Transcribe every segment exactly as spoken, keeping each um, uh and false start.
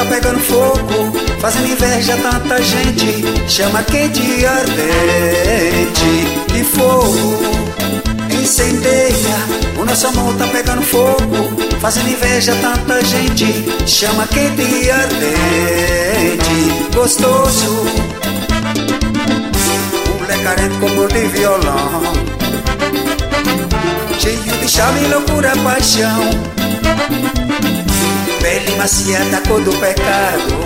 pegando fogo, fazendo inveja a tanta gente, chama quente e ardente. E fogo incendeia, o nosso amor tá pegando fogo, fazendo inveja a tanta gente, chama quente e ardente. Gostoso, mulher carente como de violão, cheio de chave, loucura, paixão, pele macia da cor do pecado.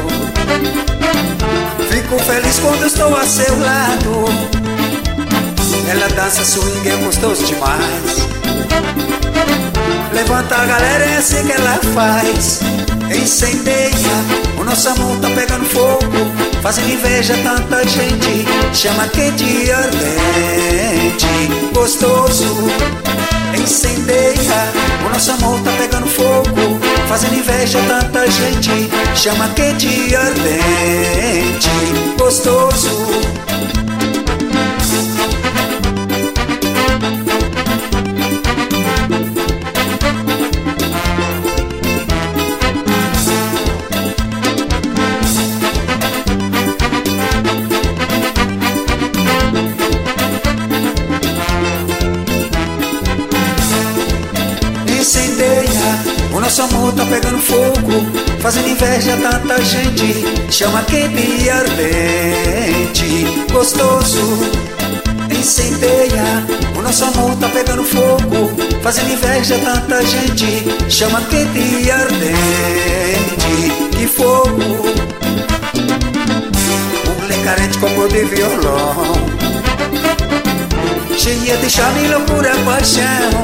Fico feliz quando estou a seu lado. Ela dança swing, é gostoso demais. Levanta a galera, é assim que ela faz. Incendeia, o nosso amor tá pegando fogo, fazendo inveja a tanta gente, chama quente e ardente. Gostoso, incendeia, o nosso amor tá pegando fogo, fazendo inveja a tanta gente, chama quente e ardente. Gostoso, incendeia, o nosso amor tá pegando fogo, fazendo inveja a tanta gente, chama quente e ardente. Gostoso, incendeia, o nosso amor tá pegando fogo, fazendo inveja a tanta gente, chama quente e ardente. Que fogo, mulher carente como de violão, cheia de charme, loucura, paixão,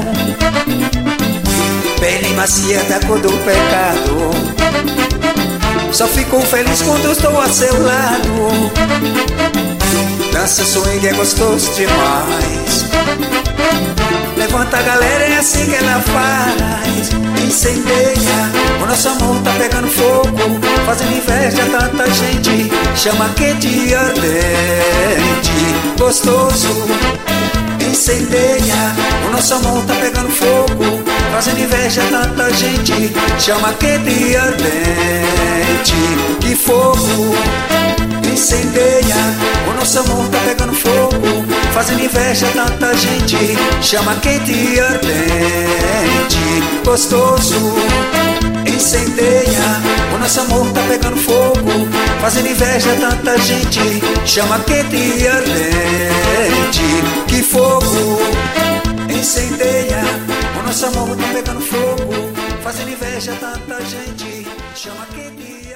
pele macia da cor do pecado. Só fico feliz quando estou a seu lado. Dança swing, é gostoso demais. Levanta a galera, é assim que ela faz. Incendeia, o nosso amor tá pegando fogo, fazendo inveja a tanta gente, chama quente e ardente. Gostoso, incendeia, o nosso amor tá pegando fogo, fazendo inveja a tanta gente, chama quente e ardente. Que fogo, incendeia, o nosso amor tá pegando fogo, fazendo inveja a tanta gente, chama quente e ardente. Gostoso, incendeia, o nosso amor tá pegando fogo, fazendo inveja a tanta gente, chama quente e ardente. Que fogo, incendeia, o nosso amor tá pegando fogo, fazendo inveja a tanta gente, chama quente e ardente.